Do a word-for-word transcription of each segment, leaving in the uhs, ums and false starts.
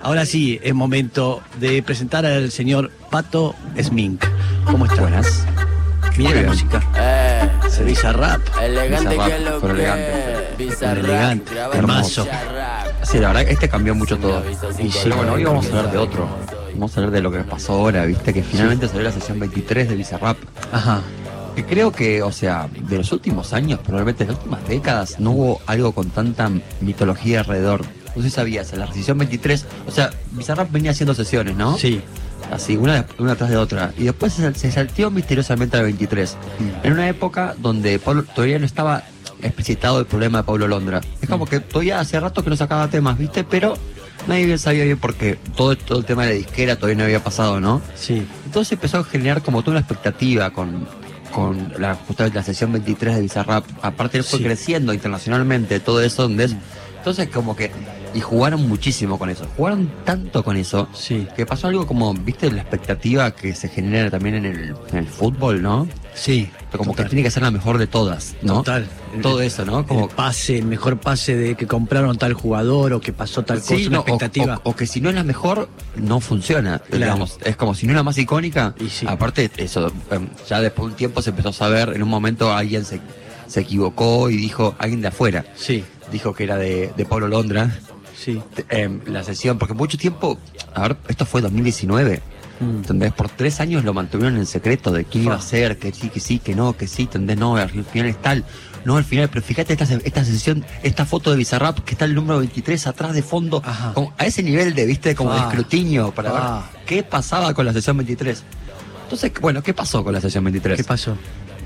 Ahora sí, es momento de presentar al señor Pato Smink. ¿Cómo estás? Buenas. Mira la música. Eh, Se Bizarrap. elegante Bizarrap, que lo pero que elegante. Bizarrap, Elegante, grabado hermoso. Bizarrap. Sí, la verdad que este cambió mucho todo. Y sí, Pero bueno, hoy vamos a hablar de otro. Vamos a hablar de lo que pasó ahora, viste, que finalmente salió la sesión veintitrés de Bizarrap. Ajá. Que creo que, o sea, de los últimos años, probablemente de las últimas décadas, no hubo algo con tanta mitología alrededor. No sé si sabías, en la sesión veintitrés, o sea, Bizarrap venía haciendo sesiones, ¿no? Sí. Así, una, de- una tras de otra. Y después se, se salteó misteriosamente a la veintitrés. Mm. En una época donde Pablo, todavía no estaba explicitado el problema de Pablo Londra. Es como que todavía hace rato que no sacaba temas, ¿viste? Pero nadie bien sabía bien por qué. Todo, todo el tema de la disquera todavía no había pasado, ¿no? Sí. Entonces empezó a generar como toda una expectativa con, con la, justamente la sesión veintitrés de Bizarrap. Aparte él fue Sí. creciendo internacionalmente, todo eso donde es. Entonces como que, y jugaron muchísimo con eso, jugaron tanto con eso, Sí. que pasó algo como, viste, la expectativa que se genera también en el, en el fútbol, ¿no? Sí. Como total. que tiene que ser la mejor de todas, ¿no? Total. Todo eso, ¿no? Como El pase, el mejor pase de que compraron tal jugador o que pasó tal Sí, cosa, una no, o- expectativa. O, o que si no es la mejor, no funciona. Claro. Digamos, es como si no es la más icónica. Y sí. Aparte, eso, em, ya después de un tiempo se empezó a saber, en un momento alguien se, se equivocó y dijo, alguien de afuera, Sí, dijo que era de, de Pablo Londra, sí. em, la sesión, porque mucho tiempo, a ver, esto fue dos mil diecinueve. Mm. ¿Entendés? Por tres años lo mantuvieron en secreto de quién iba a Fa. ser, que sí, que sí, que no, que sí, ¿entendés? No, al final es tal. No, al final, pero fíjate esta, esta sesión, esta foto de Bizarrap que está el número veintitrés atrás de fondo, Ajá. como a ese nivel de, viste, como de Fa. escrutinio para Fa. ver qué pasaba con la sesión veintitrés. Entonces, bueno, ¿qué pasó con la sesión veintitrés? ¿Qué pasó?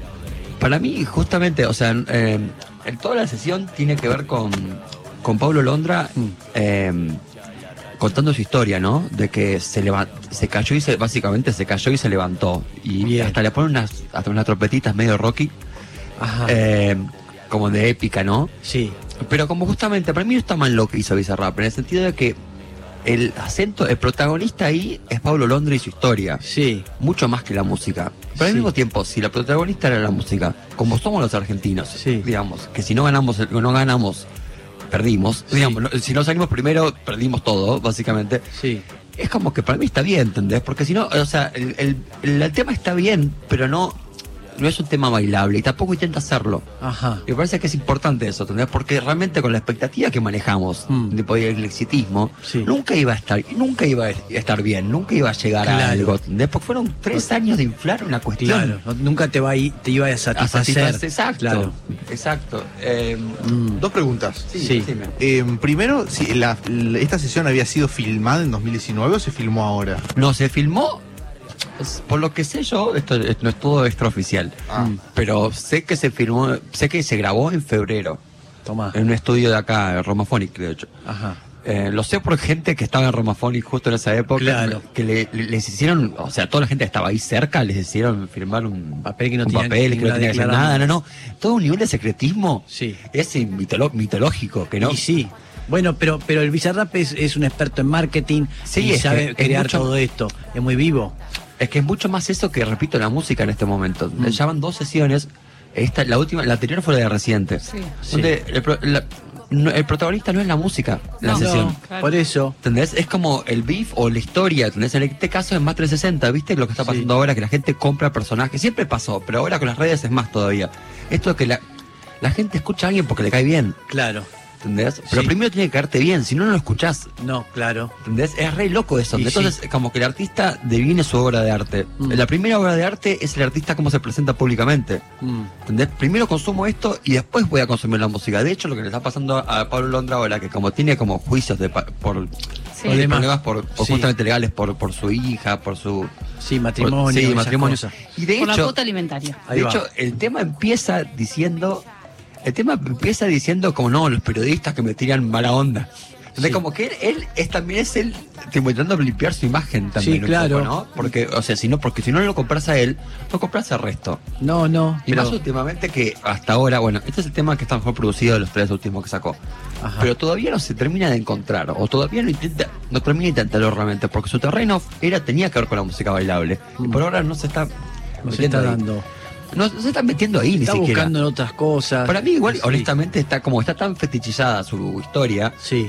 Para mí, justamente, o sea, eh, en toda la sesión tiene que ver con, con Pablo Londra Mm. eh, contando su historia, ¿no? De que se leva- se cayó y se, básicamente se cayó y se levantó. Y Bien. hasta le ponen unas, hasta unas trompetitas medio rocky, Ajá. eh, como de épica, ¿no? Sí. Pero como justamente, para mí no está mal lo que hizo Bizarrap, en el sentido de que el acento, el protagonista ahí es Pablo Londra y su historia. Sí. Mucho más que la música. Pero al Sí. mismo tiempo, si la protagonista era la música, como somos los argentinos, Sí. digamos, que si no ganamos, el- no ganamos, perdimos. Sí. Digamos, no- si no salimos primero, perdimos todo, básicamente. Sí. Es como que para mí está bien, ¿entendés? Porque si no, o sea, el, el, el- el tema está bien, pero no, no es un tema bailable y tampoco intenta hacerlo. Ajá. Y me parece que es importante eso, ¿entendés? Porque realmente con la expectativa que manejamos Mm. de poder el exitismo, Sí. nunca iba a estar, nunca iba a estar bien, nunca iba a llegar a Claro. algo, ¿entendés? Porque fueron tres años de inflar una cuestión. Claro. No- nunca te va a ir- te iba a A satisfacer. satisfacer- Exacto. Claro. Exacto. Eh, Mm. Dos preguntas. sí, Sí. decime. Eh, primero, si la- la- ¿esta sesión había sido filmada en dos mil diecinueve o se filmó ahora? No, se filmó, es- por lo que sé yo, esto, esto no es todo extraoficial, Ah. Mm. pero sé que se filmó, sé que se grabó en febrero, Toma. en un estudio de acá, Romaphonic, de hecho. Ajá. Eh, lo sé por gente que estaba en Romaphonic justo en esa época, Claro. que le- le- les hicieron, o sea, toda la gente que estaba ahí cerca, les hicieron firmar un Papel que no un tenían papel que no ninguna tenía que hacer nada, no, declaración. no, todo un nivel de secretismo, Sí. es mitolo- mitológico, que no. Y sí. Bueno, pero, pero el Bizarrap es, es un experto en marketing Sí, y es sabe que es crear mucho- todo esto. Es muy vivo. Es que es mucho más eso que, repito, la música en este momento. Mm. Ya van dos sesiones. Esta, la última, la anterior fue la de Residente. Sí. Donde el, pro- la- no- el protagonista no es la música, la No, sesión. no. Claro. Por eso. ¿Entendés? Es como el beef o la historia, ¿entendés? En este caso es más trescientos sesenta, ¿viste? Lo que está Sí. pasando ahora, que la gente compra personajes. Siempre pasó, pero ahora con las redes es más todavía. Esto de que la, la gente escucha a alguien porque le cae bien, Claro. ¿entendés? Pero Sí. primero tiene que caerte bien, si no, no lo escuchás. No, claro. ¿Entendés? Es re loco eso. Y Entonces, sí. como que el artista deviene su obra de arte. Mm. La primera obra de arte es el artista cómo se presenta públicamente. Mm. ¿Entendés? Primero consumo esto y después voy a consumir la música. De hecho, lo que le está pasando a Pablo Londra ahora, que como tiene como juicios de pa- por Sí. tiene problemas por, por Sí. justamente legales, por, por su hija, por su Sí, matrimonio. por- sí, esas matrimonio. cosas. Y de Por la hecho, cuota alimentaria. Ahí de va. hecho, el tema empieza diciendo, el tema empieza diciendo como no, los periodistas que me tiran mala onda. Entonces, Sí. como que él, él es también es él tipo, intentando limpiar su imagen también. Sí, un claro. poco, ¿no? Porque, o sea, si no, porque si no lo compras a él, no compras al resto. No, no. Y pero- más últimamente que hasta ahora, bueno, este es el tema que está mejor producido de los tres últimos que sacó. Ajá. Pero todavía no se termina de encontrar, o todavía no intenta, no termina de intentarlo realmente, porque su terreno era, tenía que ver con la música bailable. Y Mm. por ahora no se está no se metiendo está ahí. dando. No, no se está metiendo ahí Está ni siquiera. buscando en otras cosas. Para mí igual, Sí. honestamente, está como está tan fetichizada su historia, Sí.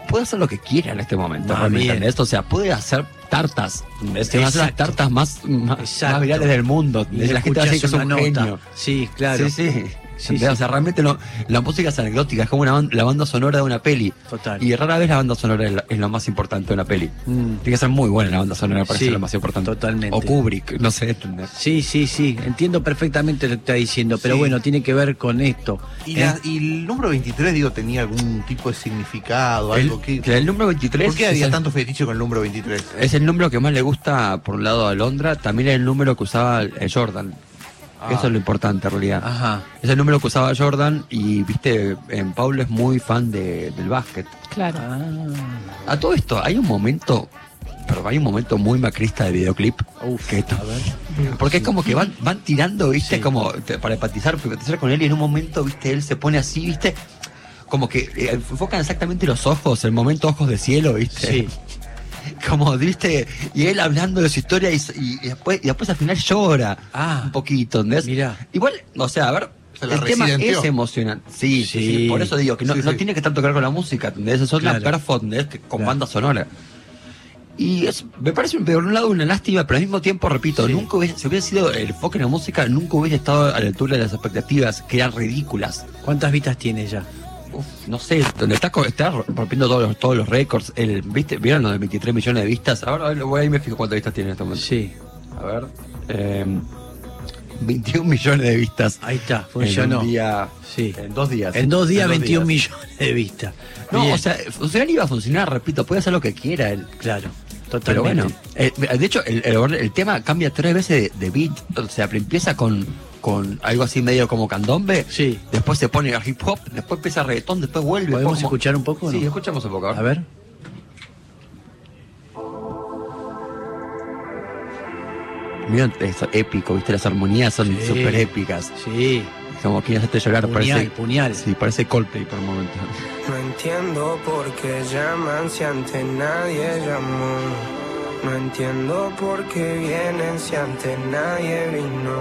puede hacer lo que quiera en este momento. Ah, realmente, bien. ¿entendés? O sea, puede hacer tartas. ¿entendés? Que van a ser las Exacto. tartas más, más, Exacto. más virales del mundo. Y La gente va a decir que es un escuchás una nota. genio. Sí, claro. Sí, sí. Sí, ¿entendés? sí. O sea, realmente no, la música es anecdótica, es como una, ban- la banda sonora de una peli. Total. Y rara vez la banda sonora es, la- es lo más importante de una peli. Mm. Tiene que ser muy buena la banda sonora, me parece Sí, lo más importante. totalmente. O Kubrick, no sé, ¿entendés? Sí, sí, sí, entiendo perfectamente lo que está diciendo, pero Sí. bueno, tiene que ver con esto. Y, ¿eh? la- y el número veintitrés, digo, tenía algún tipo de significado, El, algo que... el número veintitrés ¿Por qué había es el- tanto fetiche con el número veintitrés? Es el número que más le gusta, por un lado, a Londra. También es el número que usaba el Jordan. Ah. Eso es lo importante, en realidad. Ajá. Es el número que usaba Jordan. Y, viste, en Paulo es muy fan de, del básquet. Claro. Ah, A todo esto, hay un momento... Pero hay un momento muy macrista de videoclip. uf, que esto- a ver. Porque es como que van, van tirando, viste, Sí. como te- para empatizar, para empatizar con él. Y en un momento, viste, él se pone así, viste... Como que eh, enfocan exactamente los ojos, el momento ojos de cielo, viste. Sí. Como, viste, y él hablando de su historia y, y- y después y después al final llora Ah, un poquito, ¿entendés? mirá. Igual, o sea, a ver, Se la el tema residenteó. es emocionante. Sí, sí, Sí. sí, por eso digo que no, Sí, no sí. tiene que tanto que ver con la música, ¿entendés? Eso es Claro. la perfo, ¿entendés? Que con Claro. banda sonora. Y es, me parece, por un lado, una lástima, pero al mismo tiempo, repito, Sí. nunca hubiese, si hubiese sido el enfoque en la música, nunca hubiese estado a la altura de las expectativas, que eran ridículas. ¿Cuántas vistas tiene ya? Uf, no sé, donde está, co- está rompiendo todos los, todos los récords. El, ¿viste? ¿Vieron los de veintitrés millones de vistas? Ahora voy ahí me fijo cuántas vistas tiene en este momento. Sí, A ver. Eh, veintiún millones de vistas. ahí está, En funcionó. un día, Sí. En dos días. En dos días, En veintiún días. millones de vistas. No, Bien, o sea, funcionar iba a funcionar, repito, puede hacer lo que quiera él. claro, Pero totalmente. bueno, eh, de hecho, el, el, el tema cambia tres veces de, de beat. O sea, empieza con, con algo así medio como candombe. Sí. Después se pone a hip hop, después empieza reggaetón, después vuelve. ¿Podemos como- escuchar un poco o Sí, no? escuchamos un poco. A ver. Mira, eso épico, viste, las armonías son Sí. súper épicas. Sí, Como quieres hacerte llorar, puñal, parece. puñal. Sí, parece Coldplay por un momento. No entiendo por qué llaman si antes nadie llamó. No entiendo por qué vienen si antes nadie vino.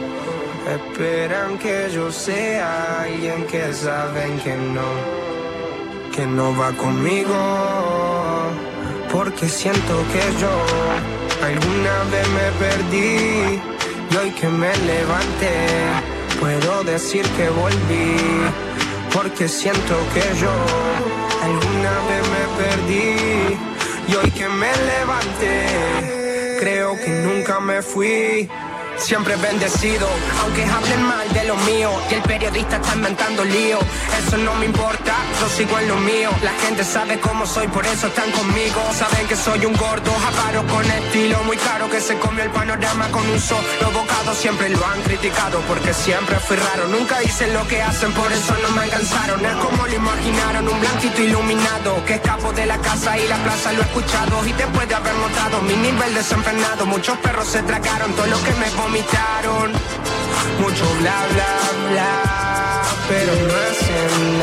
Esperan que yo sea alguien que saben que no, que no va conmigo. Porque siento que yo alguna vez me perdí y hoy que me levanté puedo decir que volví. Porque siento que yo alguna vez me perdí y hoy que me levanté creo que nunca me fui. Siempre bendecido, aunque hablen mal de lo mío y el periodista está inventando lío. Eso no me importa, yo sigo en lo mío. La gente sabe cómo soy, por eso están conmigo. Saben que soy un gordo, avaro con estilo muy caro, que se comió el panorama con un solo bocado. Siempre lo han criticado porque siempre fui raro. Nunca hice lo que hacen, por eso no me alcanzaron. Es como lo imaginaron, un blanquito iluminado que escapo de la casa y la plaza lo he escuchado. Y después de haber notado mi nivel desenfrenado, muchos perros se tragaron todo lo que me vomitaron. Mucho bla bla bla, pero no hacen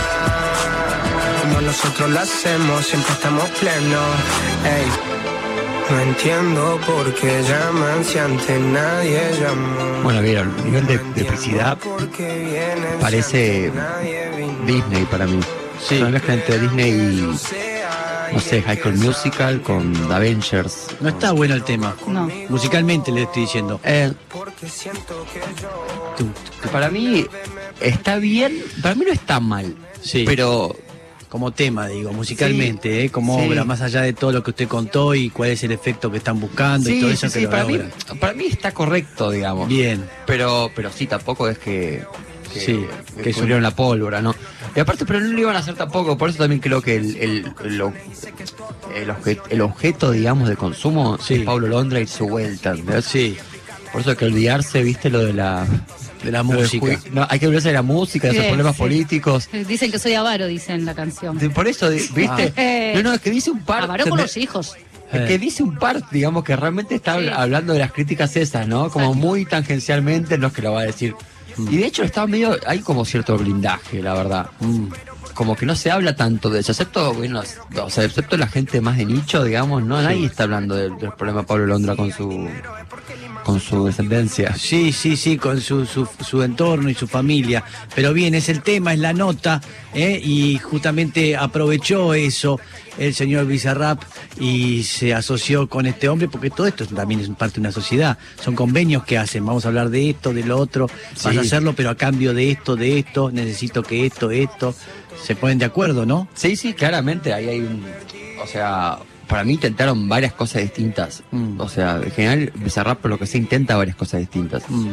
nada. Como nosotros lo hacemos, siempre estamos plenos. Ey. No entiendo por qué llaman si antes nadie llamó. Bueno, vieron, el nivel de, No de epicidad entiendo por qué vienen si parece antes nadie vino. Disney para mí. Sí. Una mezcla entre Disney y, no sé, High School Musical con The Avengers. No está bueno el tema. No. Musicalmente le estoy diciendo. Eh, Porque siento que yo Tum, que para mí está bien, para mí no está mal. Sí. Pero Como tema, digo, musicalmente, ¿eh? Como Sí. obra, más allá de todo lo que usted contó y cuál es el efecto que están buscando y sí, todo sí, eso que sí, lo para mí, logran. para mí está correcto, digamos. Bien, Pero, pero sí, tampoco es que, que, Sí, que que es un- cubrieron la pólvora, ¿no? Y aparte, pero no lo iban a hacer tampoco, por eso también creo que el, el, el, ob- el, obje- el objeto, digamos, de consumo Sí. es Pablo Londra y su vuelta, ¿entendés? sí, Por eso hay que olvidarse, viste, lo de la... de la lo del música. ju- No, hay que olvidarse de la música, de esos Sí, problemas sí. políticos. Dicen que soy avaro, dice en la canción. De- por eso, de- ¿viste? Ah. No, no, es que dice un par... Avaro con ¿entendés? los hijos. Es que dice un par, digamos, que realmente está Sí. hablando de las críticas esas, ¿no? Como Exacto. muy tangencialmente, no es que lo va a decir. Y de hecho está medio, hay como cierto blindaje, la verdad. Mm, Como que no se habla tanto de eso, excepto, bueno, o sea, excepto la gente más de nicho, digamos, no, nadie está hablando del, del problema de Pablo Londra con su con su descendencia. Sí, sí, sí, con su, su, su entorno y su familia. Pero bien, es el tema, es la nota, ¿eh? Y justamente aprovechó eso el señor Bizarrap y se asoció con este hombre, porque todo esto también es parte de una sociedad. Son convenios que hacen, vamos a hablar de esto, de lo otro, vas Sí. a hacerlo, pero a cambio de esto, de esto, necesito que esto, esto. Se ponen de acuerdo, ¿no? Sí, sí, claramente, ahí hay un... O sea, para mí intentaron varias cosas distintas. Mm. O sea, en general, Bizarrap por lo que se intenta varias cosas distintas. Mm.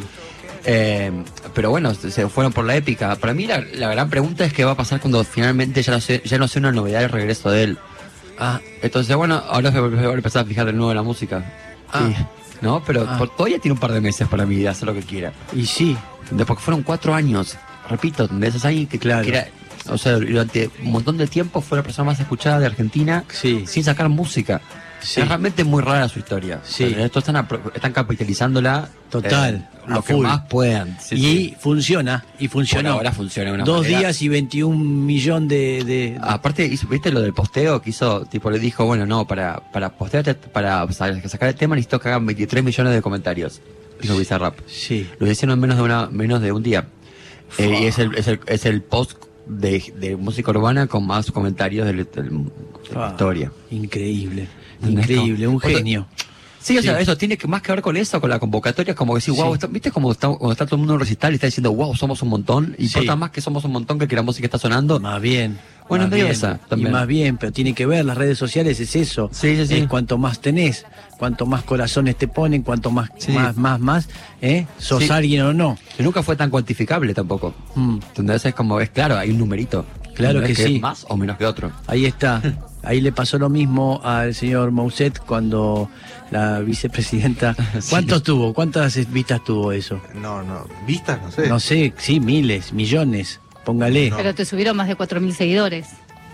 Eh, pero bueno, se fueron por la épica. Para mí la, la gran pregunta es qué va a pasar cuando finalmente ya no sea, ya no sea una novedad el regreso de él. Ah, Entonces, bueno, ahora se va a empezar a fijar de nuevo en la música. Ah. Sí. ¿No? Pero Ah. por- todavía tiene un par de meses para mí de hacer lo que quiera. y sí, ¿Entendés? Porque fueron cuatro años, repito, de esos años que, Claro. que era, o sea, durante un montón de tiempo fue la persona más escuchada de Argentina Sí. sin sacar música. Sí. Es realmente muy rara su historia. Sí. O sea, esto están, apro- están capitalizándola Total, eh, a lo que full. más puedan. Sí, y sí. funciona, y funcionó. Por ahora funciona de una Dos manera- días y veintiún millón de... de- Aparte, hizo- ¿viste lo del posteo que hizo? Tipo, le dijo, bueno, no, para, para postear, para sacar el tema necesito que hagan veintitrés millones de comentarios. Dijo Bizarrap. Sí. Lo hicieron en menos de una, menos de un día. Eh, y es el, es el, es el post de, de música urbana con más comentarios del- del- de la Ah, historia. Increíble, ¿Entendés? increíble, un Porque- genio. Sí, o sea, Sí. eso tiene que más que ver con eso, con la convocatoria, como decir, Sí. wow, está- ¿viste como está, cuando está todo el mundo en un recital y está diciendo, wow, somos un montón? Sí. Importa más que somos un montón que que la música está sonando. Más bien. Bueno, más medio bien. esa Y también. más bien, pero tiene que ver, las redes sociales es eso. Sí, sí, sí. Es cuanto más tenés, cuanto más corazones te ponen, cuanto más, Sí. más, más, más, ¿eh? Sos Sí. alguien o no. Y nunca fue tan cuantificable tampoco. Mm, Entonces es como, es claro, hay un numerito. Claro ¿Entendés? que sí. es más o menos que otro. ahí está. Ahí le pasó lo mismo al señor Mousset cuando la vicepresidenta... Sí. ¿Cuántos tuvo? ¿Cuántas vistas tuvo eso? No, no. ¿Vistas? No sé. No sé, sí, miles, millones. Póngale. No. Pero te subieron más de cuatro mil seguidores.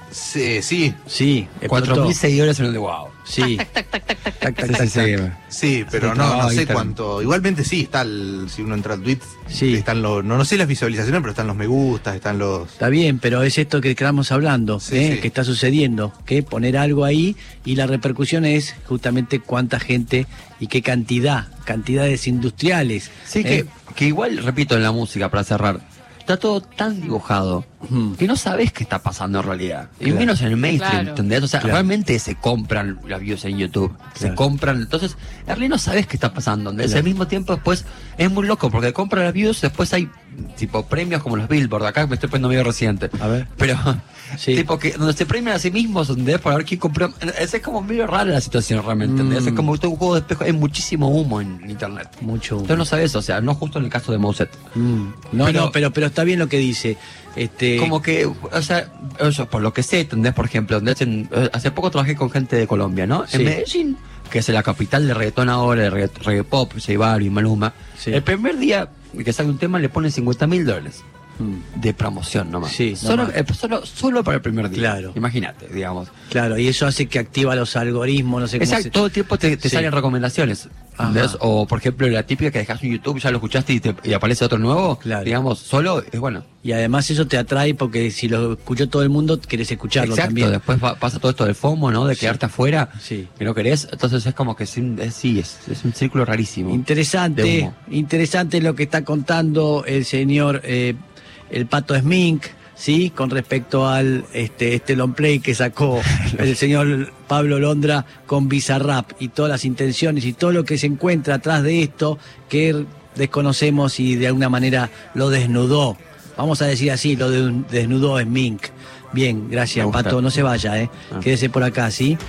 Sí, sí. Sí, Cuatro explotó. mil seguidores en el de wow. Sí. Tac, tac, tac, tac, tac, Tac, tac, tac, tac. tac, Sí, sí, tac. sí. Sí, pero Sí, no, trabajo no sé Instagram. cuánto. Igualmente sí, está el, si uno entra al tweet, Sí. están los, no, no sé las visualizaciones, pero están los me gustas, están los... Está bien, pero es esto que estamos hablando, Sí, ¿eh? sí. que está sucediendo, que poner algo ahí y la repercusión es justamente cuánta gente y qué cantidad, cantidades industriales. Sí, ¿eh? que, que igual, repito, en la música, para cerrar, está todo tan dibujado Ujú. que no sabes qué está pasando en realidad. Y Claro. menos en el mainstream, Claro. ¿entendés? O sea, Claro. realmente se compran las views en YouTube. Se Claro. compran. Entonces, en realidad no sabes qué está pasando. ¿entendés? Claro. Al mismo tiempo, después, es muy loco porque compran las views, después hay tipo premios como los Billboard. Acá me estoy poniendo medio reciente. A ver. Pero, Sí. tipo que donde se premian a sí mismos, donde es para ver quién compró. Es, es como medio rara la situación realmente. ¿entendés? Mm. Es como todo un juego de espejo. Hay muchísimo humo en internet. Mucho. Entonces no sabes, o sea, no justo en el caso de Mousset. Mm. No, Pero- no, pero, pero está bien lo que dice. Este, Como que, o sea, eso, por lo que sé, ¿entendés? Por ejemplo, ¿entendés? En- eh, hace poco trabajé con gente de Colombia, ¿no? Sí. En Medellín, que es la capital del reggaetón ahora, de regga- reggae pop, J Balvin, Maluma. Sí. El primer día que sale un tema le ponen cincuenta mil dólares mm, de promoción nomás. Sí, solo, nomás. eh, solo, solo para el primer día. Claro. Imagínate, digamos. claro, y eso hace que activa los algoritmos, no sé cómo Exacto, se- todo el tiempo te, te Sí. salen recomendaciones. ¿entendés? Ajá. O, por ejemplo, la típica que dejas un YouTube, ya lo escuchaste y, te, y aparece otro nuevo. Claro. Digamos, solo es bueno. Y además eso te atrae porque si lo escuchó todo el mundo, querés escucharlo Exacto, también. después va- pasa todo esto del FOMO, ¿no? De Sí. quedarte afuera, Sí. que no querés. Entonces es como que sí, es, sí, es, es un círculo rarísimo. De Interesante, humo. interesante lo que está contando el señor eh, el Pato Smink, sí, con respecto al este este long play que sacó el señor Pablo Londra con Bizarrap y todas las intenciones y todo lo que se encuentra atrás de esto que desconocemos y de alguna manera lo desnudó. Vamos a decir así, lo de- desnudó Smink. Bien, Me gracias, gusta. Pato, no se vaya, eh. Ah. Quédese por acá, ¿sí?